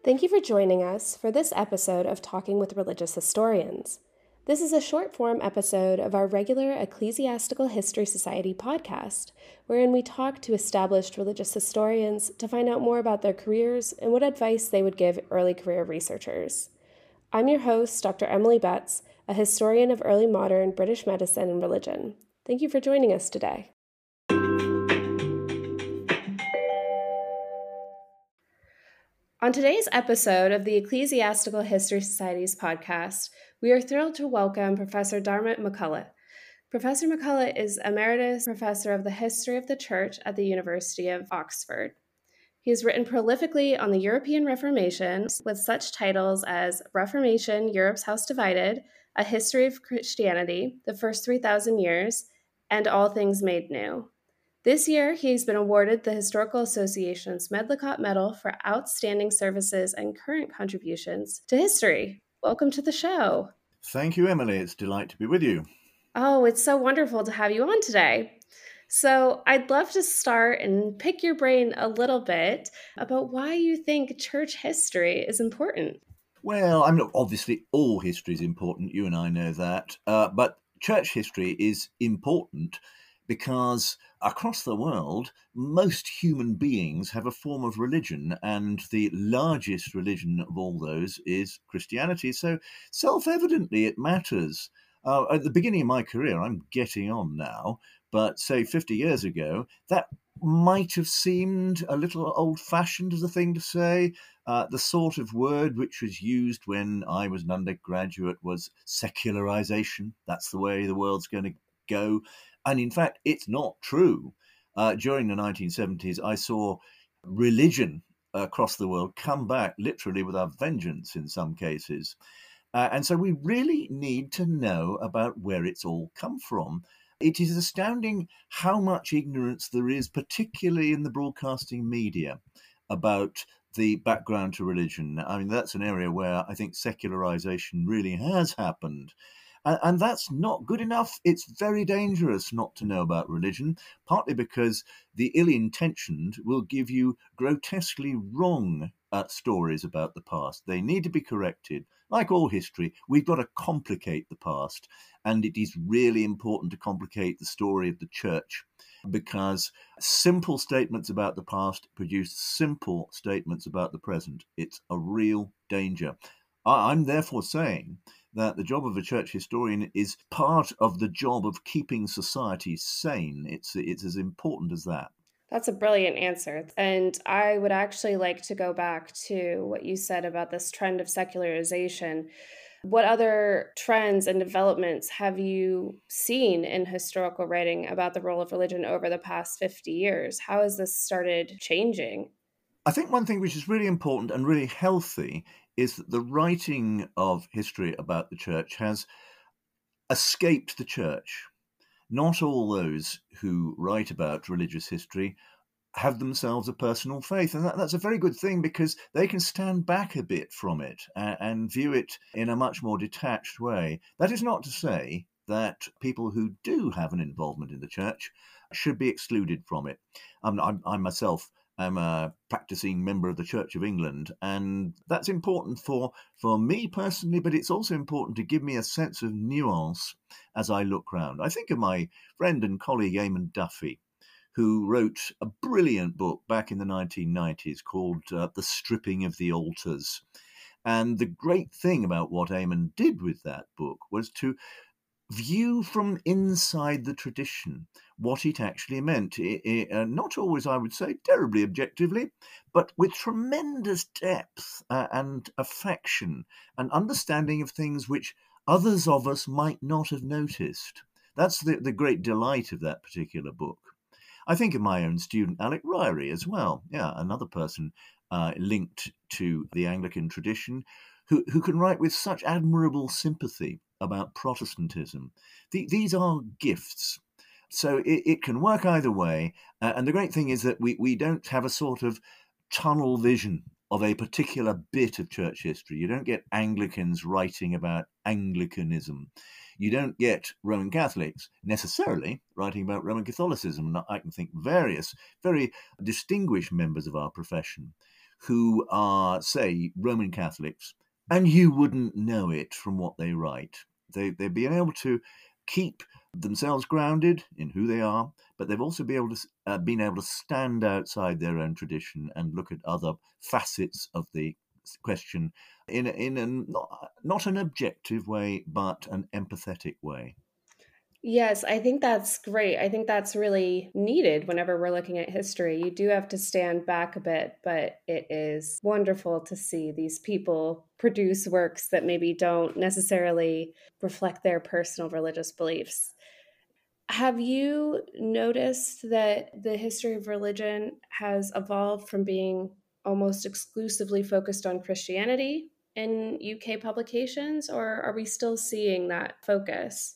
Thank you for joining us for this episode of Talking with Religious Historians. This is a short form episode of our regular Ecclesiastical History Society podcast, wherein we talk to established religious historians to find out more about their careers and what advice they would give early career researchers. I'm your host, Dr. Emily Betts, a historian of early modern British medicine and religion. Thank you for joining us today. On today's episode of the Ecclesiastical History Society's podcast, we are thrilled to welcome Professor Diarmuid MacCulloch. Professor MacCulloch is Emeritus Professor of the History of the Church at the University of Oxford. He has written prolifically on the European Reformation with such titles as Reformation, Europe's House Divided, A History of Christianity, The First 3,000 Years, and All Things Made New. This year, he's been awarded the Historical Association's Medlicott Medal for outstanding services and current contributions to history. Welcome to the show. Thank you, Emily. It's a delight to be with you. Oh, it's so wonderful to have you on today. So I'd love to start and pick your brain a little bit about why you think church history is important. Well, obviously all history is important. You and I know that. But church history is important because across the world, most human beings have a form of religion, and the largest religion of all those is Christianity. So self-evidently it matters. At the beginning of my career, I'm getting on now, but say 50 years ago, that might have seemed a little old-fashioned as a thing to say. The sort of word which was used when I was an undergraduate was secularization. That's the way the world's going to go. And in fact, it's not true. During the 1970s, I saw religion across the world come back literally with a vengeance in some cases. And so we really need to know about where it's all come from. It is astounding how much ignorance there is, particularly in the broadcasting media, about the background to religion. I mean, that's an area where I think secularization really has happened. And that's not good enough. It's very dangerous not to know about religion, partly because the ill-intentioned will give you grotesquely wrong stories about the past. They need to be corrected. Like all history, we've got to complicate the past. And it is really important to complicate the story of the church, because simple statements about the past produce simple statements about the present. It's a real danger. I'm therefore saying that the job of a church historian is part of the job of keeping society sane. It's as important as that. That's a brilliant answer. And I would actually like to go back to what you said about this trend of secularization. What other trends and developments have you seen in historical writing about the role of religion over the past 50 years? How has this started changing? I think one thing which is really important and really healthy is that the writing of history about the church has escaped the church. Not all those who write about religious history have themselves a personal faith. And that's a very good thing, because they can stand back a bit from it and view it in a much more detached way. That is not to say that people who do have an involvement in the church should be excluded from it. I myself am a practicing member of the Church of England, and that's important for me personally, but it's also important to give me a sense of nuance as I look round. I think of my friend and colleague Eamon Duffy, who wrote a brilliant book back in the 1990s called The Stripping of the Altars. And the great thing about what Eamon did with that book was to view from inside the tradition what it actually meant. Not always, I would say, terribly objectively, but with tremendous depth and affection and understanding of things which others of us might not have noticed. That's the great delight of that particular book. I think of my own student, Alec Ryrie, as well. Yeah, another person linked to the Anglican tradition who can write with such admirable sympathy about Protestantism. These are gifts. So it can work either way. And the great thing is that we don't have a sort of tunnel vision of a particular bit of church history. You don't get Anglicans writing about Anglicanism. You don't get Roman Catholics necessarily writing about Roman Catholicism. And I can think various very distinguished members of our profession who are, say, Roman Catholics, and you wouldn't know it from what they write. They've been able to keep themselves grounded in who they are, but they've also been able to stand outside their own tradition and look at other facets of the question in not an objective way, but an empathetic way. Yes, I think that's great. I think that's really needed whenever we're looking at history. You do have to stand back a bit, but it is wonderful to see these people produce works that maybe don't necessarily reflect their personal religious beliefs. Have you noticed that the history of religion has evolved from being almost exclusively focused on Christianity in UK publications, or are we still seeing that focus?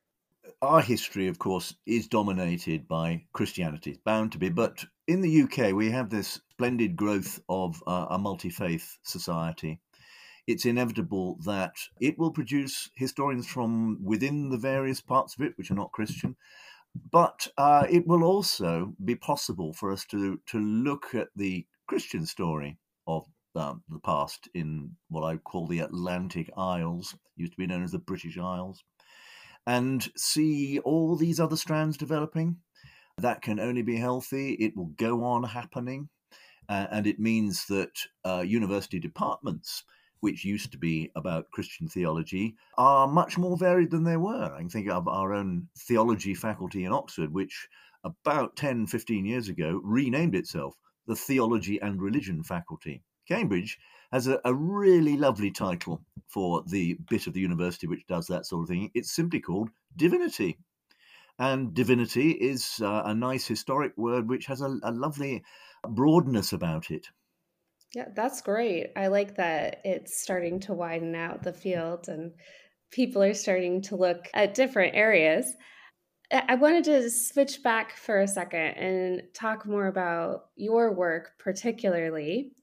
Our history, of course, is dominated by Christianity. It's bound to be. But in the UK, we have this splendid growth of a multi-faith society. It's inevitable that it will produce historians from within the various parts of it, which are not Christian. But it will also be possible for us to look at the Christian story of the past in what I call the Atlantic Isles, used to be known as the British Isles, and see all these other strands developing. That can only be healthy. It will go on happening. And it means that university departments, which used to be about Christian theology, are much more varied than they were. I can think of our own theology faculty in Oxford, which about 10, 15 years ago renamed itself the Theology and Religion faculty. Cambridge has a really lovely title for the bit of the university which does that sort of thing. It's simply called Divinity. And divinity is a nice historic word which has a lovely broadness about it. Yeah, that's great. I like that it's starting to widen out the field and people are starting to look at different areas. I wanted to switch back for a second and talk more about your work, particularly.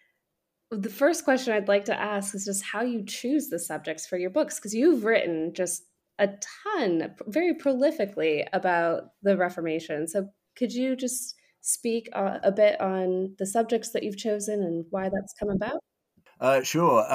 The first question I'd like to ask is just how you choose the subjects for your books, because you've written just a ton, very prolifically about the Reformation. So could you just speak a bit on the subjects that you've chosen and why that's come about? Sure.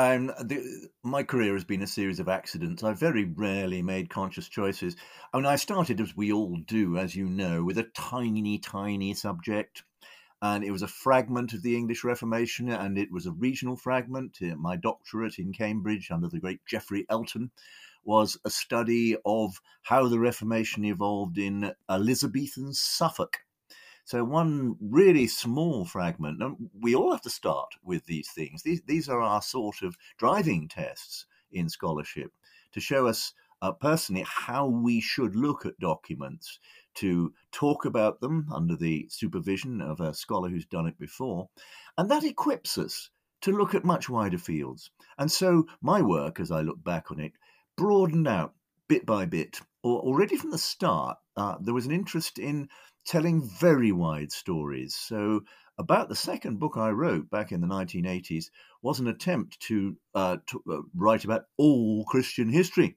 My career has been a series of accidents. I've very rarely made conscious choices. I mean, I started, as we all do, as you know, with a tiny, tiny subject. And it was a fragment of the English Reformation, and it was a regional fragment. My doctorate in Cambridge under the great Geoffrey Elton was a study of how the Reformation evolved in Elizabethan Suffolk. So one really small fragment. And we all have to start with these things. These are our sort of driving tests in scholarship to show us personally how we should look at documents, to talk about them under the supervision of a scholar who's done it before. And that equips us to look at much wider fields. And so my work, as I look back on it, broadened out bit by bit. Already from the start, there was an interest in telling very wide stories. So about the second book I wrote back in the 1980s was an attempt to write about all Christian history.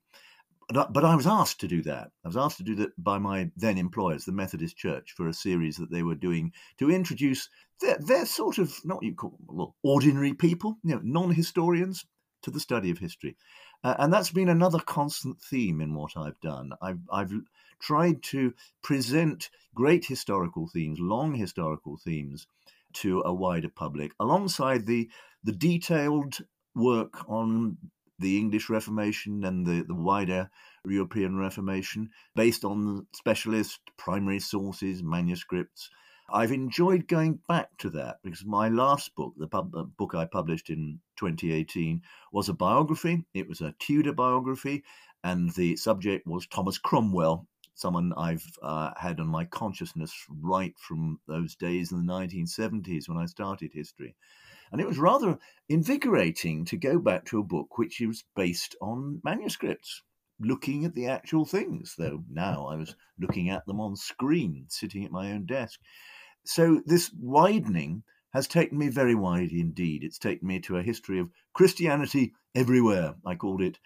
But I was asked to do that. I was asked to do that by my then employers, the Methodist Church, for a series that they were doing to introduce their sort of, not what you call, well, ordinary people, non-historians, to the study of history. And that's been another constant theme in what I've done. I've tried to present great historical themes, long historical themes, to a wider public, alongside the detailed work on the English Reformation and the wider European Reformation, based on specialist primary sources, manuscripts. I've enjoyed going back to that because my last book, the book I published in 2018, was a biography. It was a Tudor biography, and the subject was Thomas Cromwell, someone I've had on my consciousness right from those days in the 1970s when I started history. And it was rather invigorating to go back to a book which was based on manuscripts, looking at the actual things, though now I was looking at them on screen, sitting at my own desk. So this widening has taken me very wide indeed. It's taken me to a history of Christianity everywhere. I called it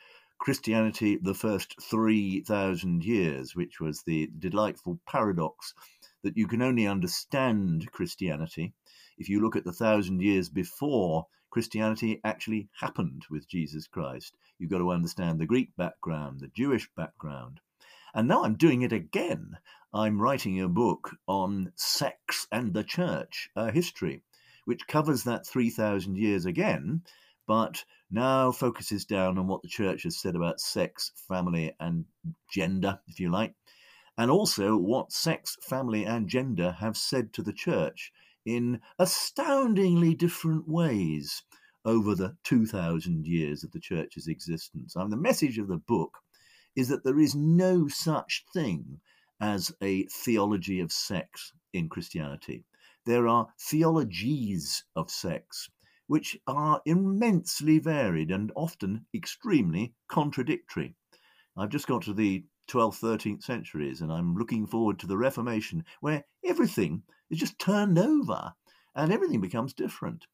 Christianity the first 3,000 years, which was the delightful paradox that you can only understand Christianity if you look at the 1,000 years before Christianity actually happened with Jesus Christ. You've got to understand the Greek background, the Jewish background. And now I'm doing it again. I'm writing a book on sex and the church, a history, which covers that 3,000 years again, but now focuses down on what the church has said about sex, family, and gender, if you like, and also what sex, family, and gender have said to the church in astoundingly different ways over the 2,000 years of the church's existence. And the message of the book is that there is no such thing as a theology of sex in Christianity. There are theologies of sex, which are immensely varied and often extremely contradictory. I've just got to the 12th, 13th centuries, and I'm looking forward to the Reformation, where everything is just turned over and everything becomes different.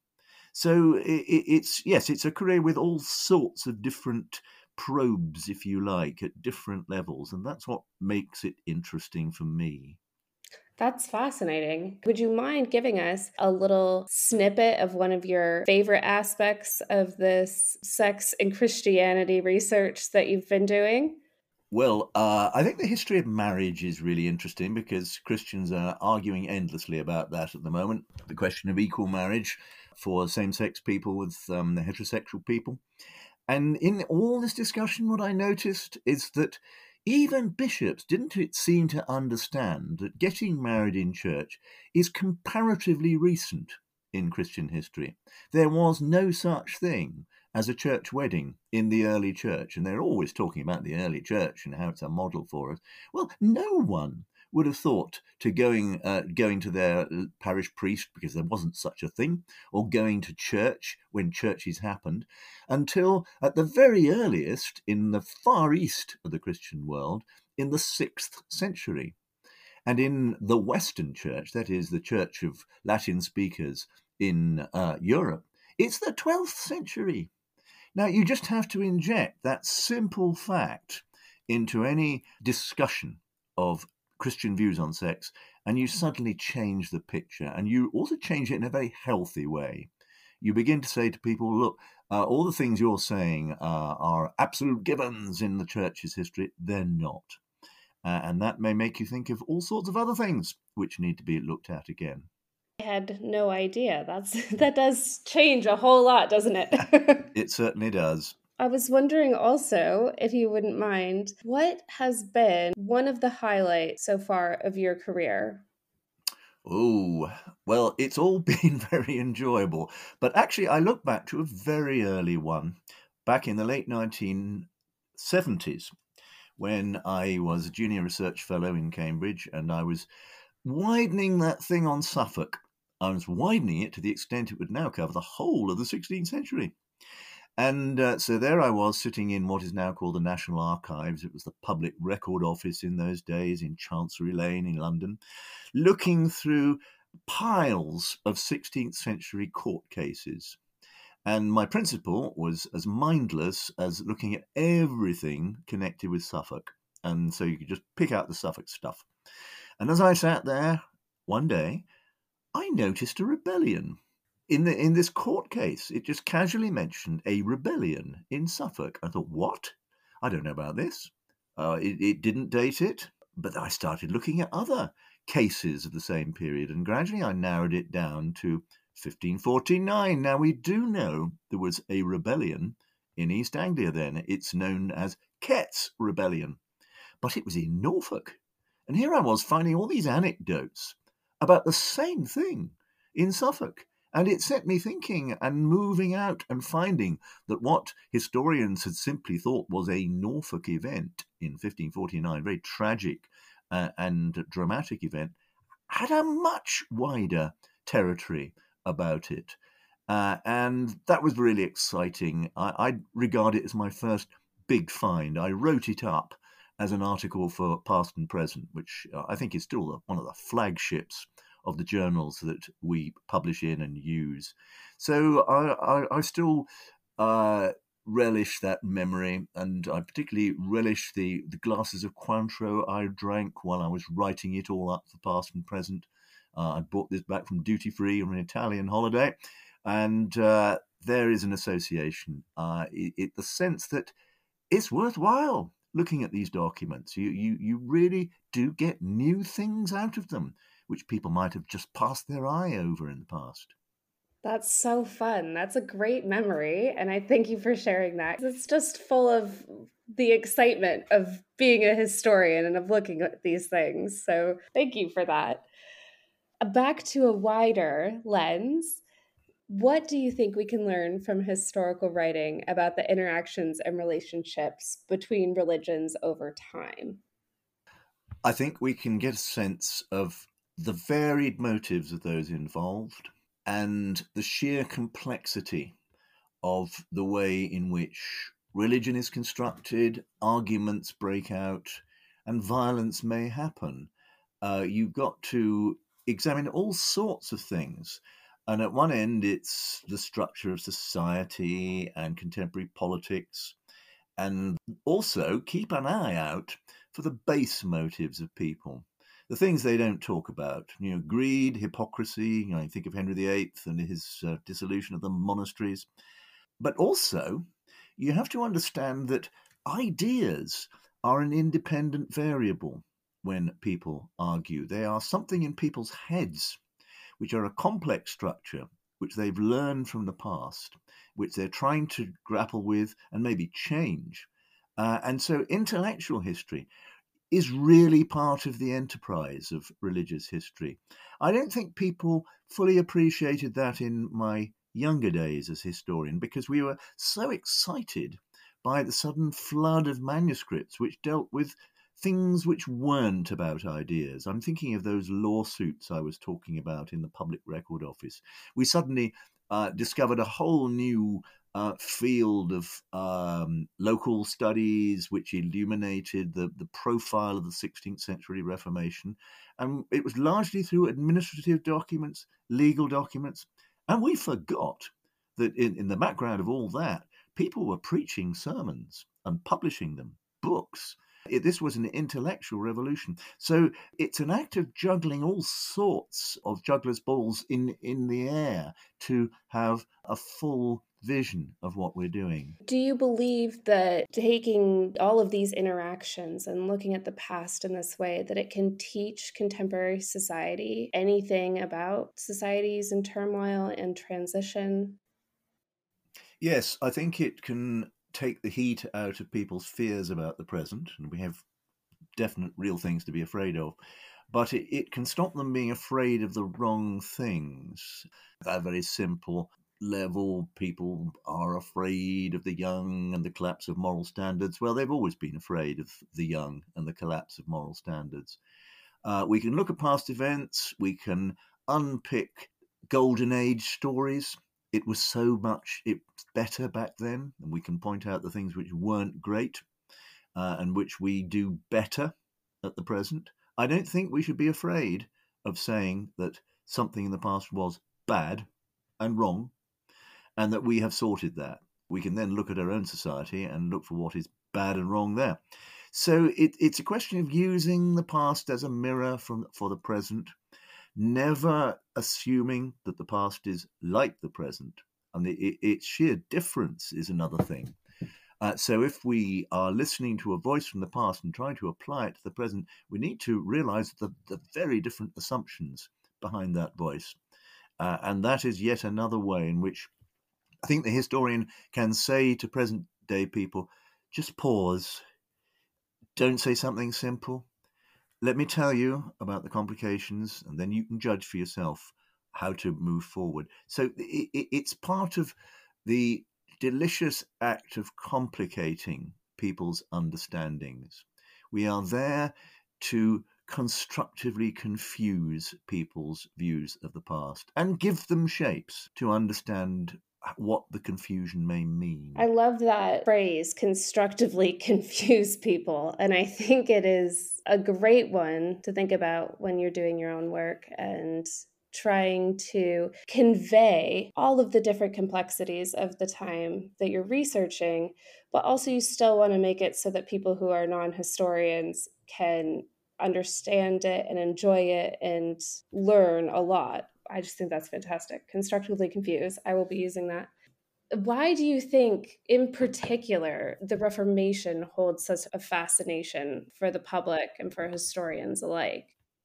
So it's a career with all sorts of different probes, if you like, at different levels, and that's what makes it interesting for me. That's fascinating. Would you mind giving us a little snippet of one of your favorite aspects of this sex and Christianity research that you've been doing? Well, I think the history of marriage is really interesting because Christians are arguing endlessly about that at the moment. The question of equal marriage for same-sex people with the heterosexual people. And in all this discussion, what I noticed is that even bishops didn't seem to understand that getting married in church is comparatively recent in Christian history. There was no such thing as a church wedding in the early church, and they're always talking about the early church and how it's a model for us. Well, no one would have thought to going to their parish priest, because there wasn't such a thing, or going to church when churches happened, until at the very earliest in the far east of the Christian world in the 6th century. And in the Western Church, that is the Church of Latin speakers in Europe, it's the 12th century. Now, you just have to inject that simple fact into any discussion of Christian views on sex, and you suddenly change the picture, and you also change it in a very healthy way. You begin to say to people, look, all the things you're saying are absolute givens in the church's history. They're not. And that may make you think of all sorts of other things which need to be looked at again. I had no idea. That does change a whole lot, doesn't it? It certainly does. I was wondering also, if you wouldn't mind, what has been one of the highlights so far of your career? Oh, well, it's all been very enjoyable. But actually, I look back to a very early one, back in the late 1970s, when I was a junior research fellow in Cambridge, and I was widening that thing on Suffolk. I was widening it to the extent it would now cover the whole of the 16th century. And so there I was sitting in what is now called the National Archives. It was the Public Record Office in those days in Chancery Lane in London, looking through piles of 16th century court cases. And my principal was as mindless as looking at everything connected with Suffolk. And so you could just pick out the Suffolk stuff. And as I sat there one day, I noticed a rebellion. In this court case, it just casually mentioned a rebellion in Suffolk. I thought, what? I don't know about this. It didn't date it, but I started looking at other cases of the same period, and gradually I narrowed it down to 1549. Now, we do know there was a rebellion in East Anglia then. It's known as Kett's Rebellion, but it was in Norfolk. And here I was finding all these anecdotes about the same thing in Suffolk. And it set me thinking and moving out and finding that what historians had simply thought was a Norfolk event in 1549, very tragic and dramatic event, had a much wider territory about it. And that was really exciting. I regard it as my first big find. I wrote it up as an article for Past and Present, which I think is still one of the flagships of the journals that we publish in and use. So I still relish that memory, and I particularly relish the glasses of Cointreau I drank while I was writing it all up for past and present. I bought this back from duty free on an Italian holiday, and there is an association. The sense that it's worthwhile looking at these documents. You really do get new things out of them, which people might have just passed their eye over in the past. That's so fun. That's a great memory. And I thank you for sharing that. It's just full of the excitement of being a historian and of looking at these things. So thank you for that. Back to a wider lens, what do you think we can learn from historical writing about the interactions and relationships between religions over time? I think we can get a sense of the varied motives of those involved and the sheer complexity of the way in which religion is constructed, arguments break out, and violence may happen. You've got to examine all sorts of things. And at one end, it's the structure of society and contemporary politics, and also keep an eye out for the base motives of people, the things they don't talk about. Greed, hypocrisy. You think of Henry VIII and his dissolution of the monasteries. But also, you have to understand that ideas are an independent variable when people argue. They are something in people's heads, which are a complex structure, which they've learned from the past, which they're trying to grapple with and maybe change. And so intellectual history is really part of the enterprise of religious history. I don't think people fully appreciated that in my younger days as historian, because we were so excited by the sudden flood of manuscripts which dealt with things which weren't about ideas. I'm thinking of those lawsuits I was talking about in the Public Record Office. We suddenly discovered a whole new field of local studies which illuminated the profile of the 16th century Reformation. And it was largely through administrative documents, legal documents. And we forgot that in the background of all that, people were preaching sermons and publishing them, books. This was an intellectual revolution. So it's an act of juggling all sorts of juggler's balls in the air to have a full vision of what we're doing. Do you believe that taking all of these interactions and looking at the past in this way, that it can teach contemporary society anything about societies in turmoil and transition? Yes, I think it can take the heat out of people's fears about the present, and we have definite real things to be afraid of, but it can stop them being afraid of the wrong things. At a very simple level, people are afraid of the young and the collapse of moral standards. Well, they've always been afraid of the young and the collapse of moral standards. We can look at past events, we can unpick golden age stories. It was so much better back then, and we can point out the things which weren't great and which we do better at the present. I don't think we should be afraid of saying that something in the past was bad and wrong, and that we have sorted that. We can then look at our own society and look for what is bad and wrong there. So it's a question of using the past as a mirror for the present, never assuming that the past is like the present. And its sheer difference is another thing. So if we are listening to a voice from the past and trying to apply it to the present, we need to realize the very different assumptions behind that voice. And that is yet another way in which I think the historian can say to present day people, just pause. Don't say something simple. Let me tell you about the complications, and then you can judge for yourself how to move forward. So it's part of the delicious act of complicating people's understandings. We are there to constructively confuse people's views of the past and give them shapes to understand what the confusion may mean. I love that phrase, constructively confuse people. And I think it is a great one to think about when you're doing your own work and trying to convey all of the different complexities of the time that you're researching, but also you still want to make it so that people who are non-historians can understand it and enjoy it and learn a lot. I just think that's fantastic. Constructively confused. I will be using that. Why do you think, in particular, the Reformation holds such a fascination for the public and for historians alike?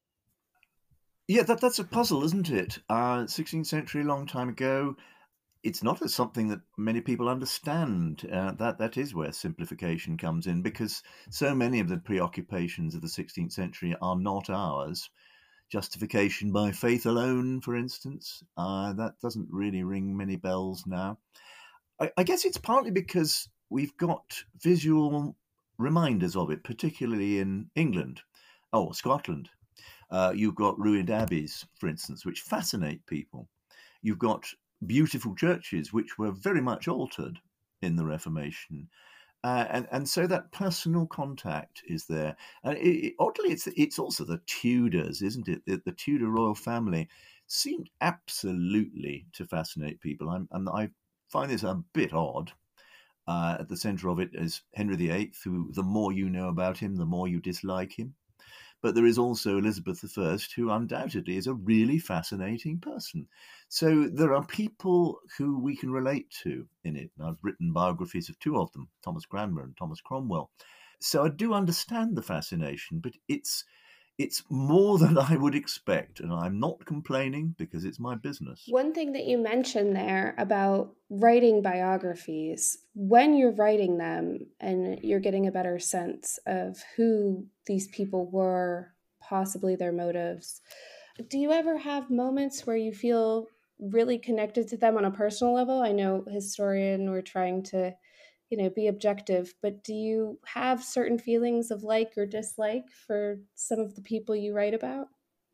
Yeah, that's a puzzle, isn't it? 16th century, a long time ago. It's not something that many people understand. That is where simplification comes in, because so many of the preoccupations of the 16th century are not ours. Justification by faith alone, for instance, that doesn't really ring many bells now. I guess it's partly because we've got visual reminders of it, particularly in England, Scotland. You've got ruined abbeys, for instance, which fascinate people. You've got beautiful churches which were very much altered in the Reformation. And so that personal contact is there. And oddly, it's also the Tudors, isn't it? The Tudor royal family seemed absolutely to fascinate people. And I find this a bit odd. At the centre of it is Henry VIII, who the more you know about him, the more you dislike him. But there is also Elizabeth I, who undoubtedly is a really fascinating person. So there are people who we can relate to in it. And I've written biographies of two of them, Thomas Cranmer and Thomas Cromwell. So I do understand the fascination, but it's more than I would expect. And I'm not complaining because it's my business. One thing that you mentioned there about writing biographies, when you're writing them and you're getting a better sense of who these people were, possibly their motives, do you ever have moments where you feel really connected to them on a personal level? I know historian, we're trying to, be objective, but do you have certain feelings of like or dislike for some of the people you write about?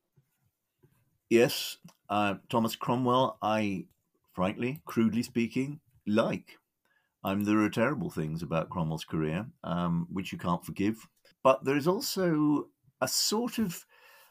Yes, Thomas Cromwell, I, frankly, crudely speaking, like. There are terrible things about Cromwell's career, which you can't forgive. But there is also a sort of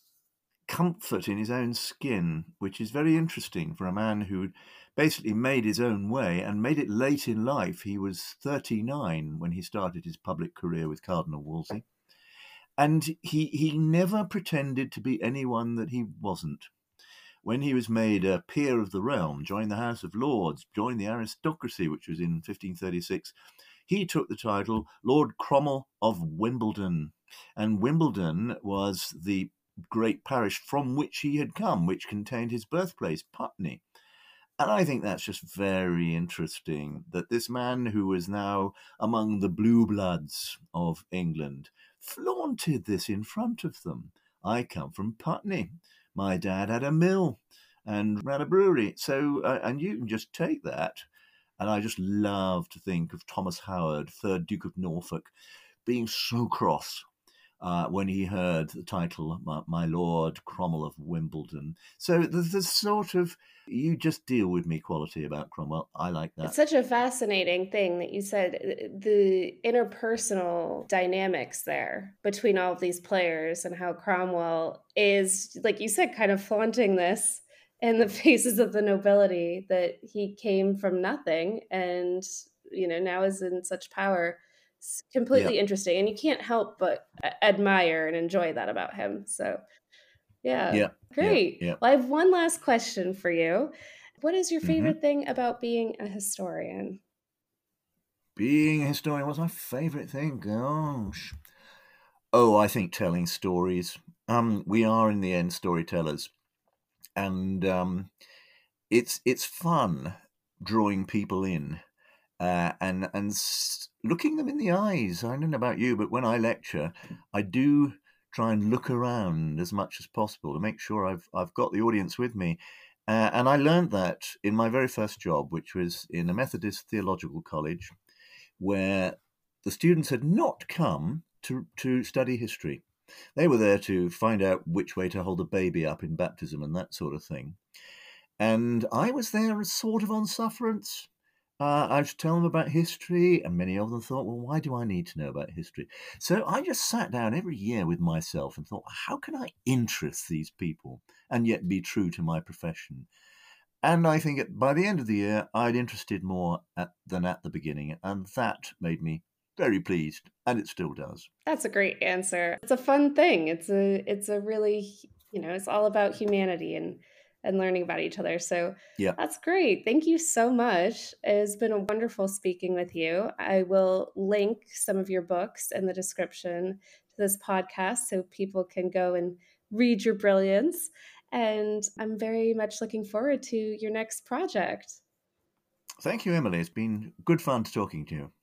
comfort in his own skin, which is very interesting for a man who basically made his own way and made it late in life. He was 39 when he started his public career with Cardinal Wolsey. And he never pretended to be anyone that he wasn't. When he was made a peer of the realm, joined the House of Lords, joined the aristocracy, which was in 1536, he took the title Lord Cromwell of Wimbledon. And Wimbledon was the great parish from which he had come, which contained his birthplace, Putney. And I think that's just very interesting that this man who was now among the blue bloods of England flaunted this in front of them. I come from Putney. My dad had a mill and ran a brewery. So, and you can just take that. And I just love to think of Thomas Howard, 3rd Duke of Norfolk, being so cross when he heard the title, My Lord Cromwell of Wimbledon. So there's sort of, you just deal with me quality about Cromwell. I like that. It's such a fascinating thing that you said, the interpersonal dynamics there between all of these players and how Cromwell is, like you said, kind of flaunting this in the faces of the nobility that he came from nothing and, now is in such power. It's completely interesting. And you can't help but admire and enjoy that about him. So, yeah, great. Yeah. Well, I have one last question for you. What is your Mm-hmm. favorite thing about being a historian? Being a historian was my favorite thing. Gosh. Oh, I think telling stories. We are in the end storytellers, and it's fun drawing people in and looking them in the eyes. I don't know about you, but when I lecture, I do try and look around as much as possible to make sure I've got the audience with me. And I learned that in my very first job, which was in a Methodist theological college, where the students had not come to study history. They were there to find out which way to hold a baby up in baptism and that sort of thing. And I was there as sort of on sufferance. I should tell them about history, and many of them thought, well, why do I need to know about history? So I just sat down every year with myself and thought, how can I interest these people and yet be true to my profession? And I think by the end of the year, I'd interested more than at the beginning, and that made me very pleased, and it still does. That's a great answer. It's a fun thing. It's a really, it's all about humanity and learning about each other. So Yeah. that's great. Thank you so much. It's been a wonderful speaking with you. I will link some of your books in the description to this podcast so people can go and read your brilliance. And I'm very much looking forward to your next project. Thank you, Emily. It's been good fun talking to you.